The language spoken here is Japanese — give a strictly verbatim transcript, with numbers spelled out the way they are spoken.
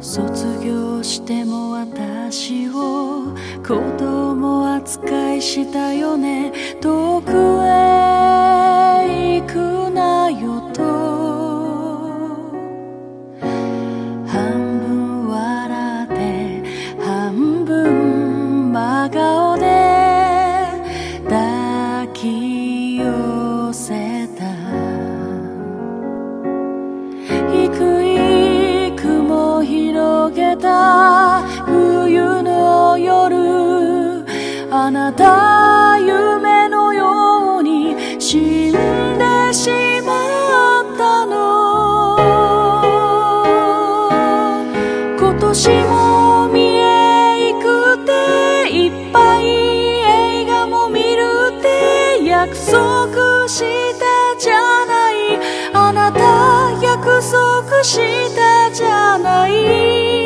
卒業しても私を子供扱いしたよね。遠くへ行くなよと半分笑って半分真顔で抱き寄せた。低い雲広げた冬の夜、あなた夢のように死んでしまったの。今年も見え行くっていっぱい映画も見るって約束したじゃない。あなた約束したじゃない。